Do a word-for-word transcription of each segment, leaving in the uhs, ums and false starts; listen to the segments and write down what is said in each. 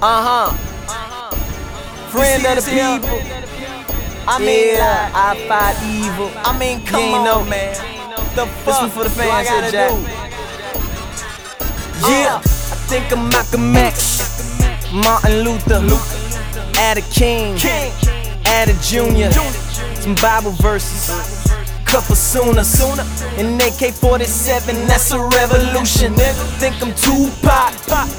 Uh-huh. Friend of the people. I mean, yeah, I fight evil. I mean, come you ain't on, know. man. The fuck? This one for the fans here, Jack. Yeah, I think I'm Malcolm X, Martin Luther, Adam King, Adam Junior Some Bible verses, couple sooner, sooner. In A K forty-seven, that's a revolution. Think I'm Tupac,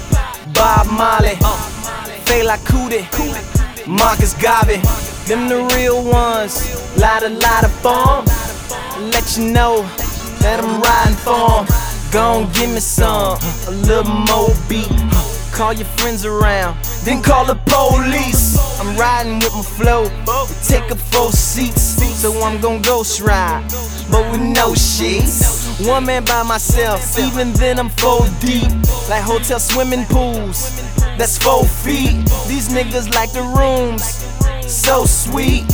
Bob Marley, Fela Kuti, Marcus Garvey. Them the real ones, lot of, lot of fun. Let you know that I'm riding for 'em. Gon' give me some, a little more beat. Call your friends around, then call the police. I'm riding with my flow, we take up four seats. So I'm gon' ghost ride, but with no sheets. One man by myself, even then I'm four deep. Like hotel swimming pools, that's four feet. These niggas like the rooms, so sweet.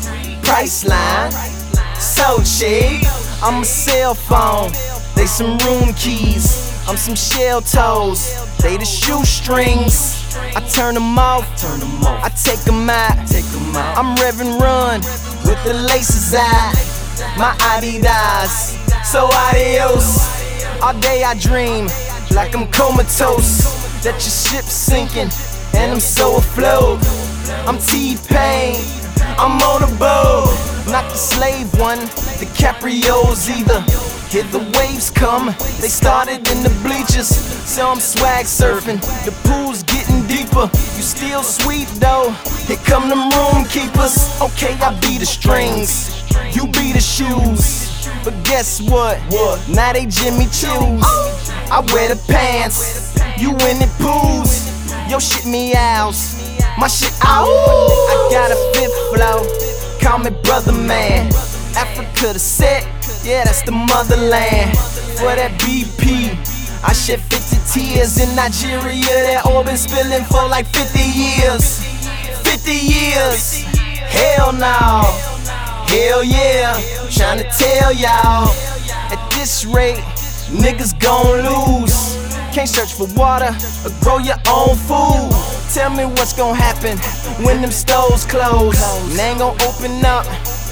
Priceline, so cheap. I'm a cell phone, they some room keys. I'm some shell toes, they the shoestrings. I turn them off, turn them off. I take them out, take them out. I'm Reverend Run with the laces out. My Adidas, so adios. All day I dream like I'm comatose, that your ship's sinking and I'm so afloat. I'm T-Pain, I'm on a boat. Not the slave one, the Caprios either. Here the waves come, they started in the bleachers. So I'm swag surfing, the pool's getting deeper. You still sweet though, here come them room keepers. Okay, I be the strings, you be the shoes. But guess what? What? Now they Jimmy Choos. I wear the pants, you in the pools. Yo shit meows, my shit out. I got a fifth flow, call me brother man. Africa the set, yeah that's the motherland. For that B P, I shed fifty tears in Nigeria. That oil been spilling for like fifty years. fifty years, hell no, hell yeah. Tryna tell y'all, at this rate, niggas gon' lose. Can't search for water or grow your own food. Tell me what's gon' happen when them stores close. They ain't gon' open up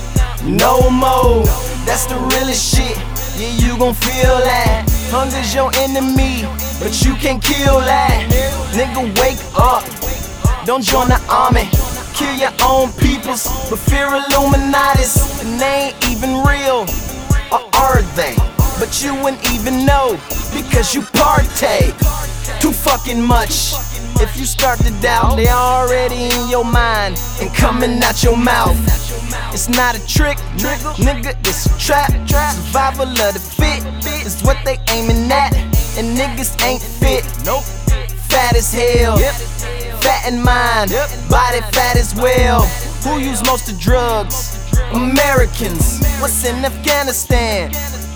no more. That's the realest shit, yeah you gon' feel that. Hunger's your enemy, but you can't kill that. Nigga wake up, don't join the army. Kill your own peoples, but fear Illuminatis. And they ain't even real, or are they? But you wouldn't even know, because you partake too fucking much. If you start to doubt, they already in your mind and coming out your mouth. It's not a trick, nigga, it's a trap. Survival of the fit is what they aiming at. And niggas ain't fit, nope. Fat as hell, fat in mind, body fat as well. Who use most of drugs? Americans. What's in Afghanistan?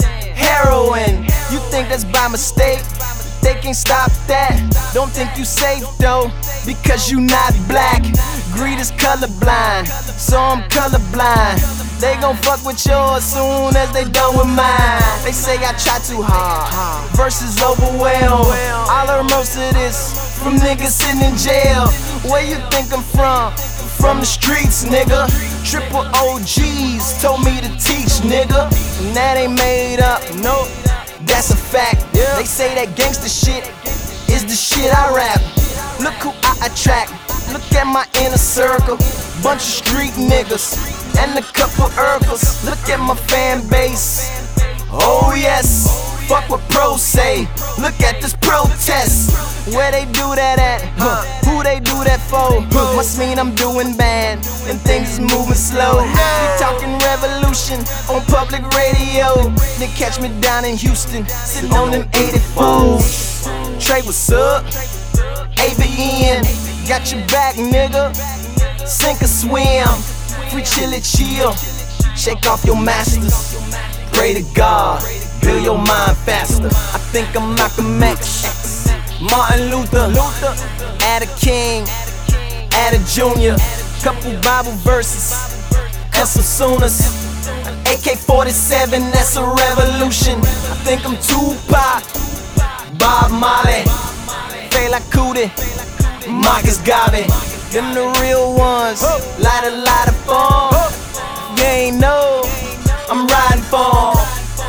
Heroin. You think that's by mistake? They can't stop that. Don't think you safe though, because you not black. Greed is colorblind, so I'm colorblind. They gon' fuck with yours soon as they done with mine. They say I try too hard, versus overwhelmed. I learned most of this from niggas sitting in jail. Where you think I'm from? From the streets, nigga. Triple O Gs told me to teach, nigga. And that ain't made up, nope, that's a fact. They say that gangsta shit is the shit I rap. Look who I attract, look at my inner circle. Bunch of street niggas and a couple Urkels. Look at my fan base, oh yes. Fuck what pros say, look at this protest. Where they do that at, huh? Who they do that for? Must mean I'm doing bad and things is moving slow. We talking revolution on public radio. They catch me down in Houston, sitting on them eighty-fours. Trey, what's up? A B N, got your back, nigga. Sink or swim, free chilly chill. Shake off your masters, pray to God, build your mind faster. I think I'm Malcolm X, Martin Luther, Adam King, Adam Junior Couple Bible verses, and some Sooners. A K forty-seven, that's a revolution. I think I'm Tupac, Bob Marley, Fela Kuti, Marcus Garvey, them the real ones. Light a lot of fun. You ain't know, I'm riding for 'em.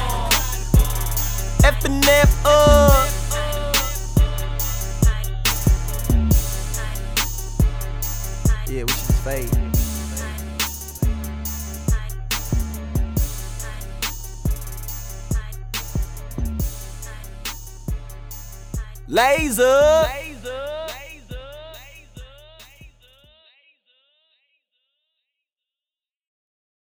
F and F up. Yeah, we should just fade. Laser. Laser.